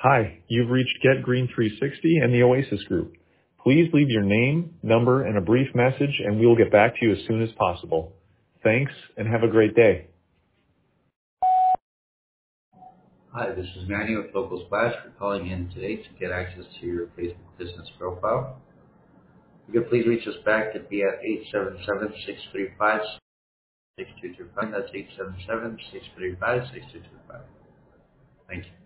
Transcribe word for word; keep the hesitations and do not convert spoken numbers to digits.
Hi, you've reached Get Green three sixty and the Oasis Group. Please leave your name, number, and a brief message, and we will get back to you as soon as possible. Thanks, and have a great day. Hi, this is Manny with Local Splash. We're calling in today to get access to your Facebook business profile. You can please reach us back at be at eight seven seven, six three five, six two two five. That's eight seven seven, six three five, six two two five. Thank you.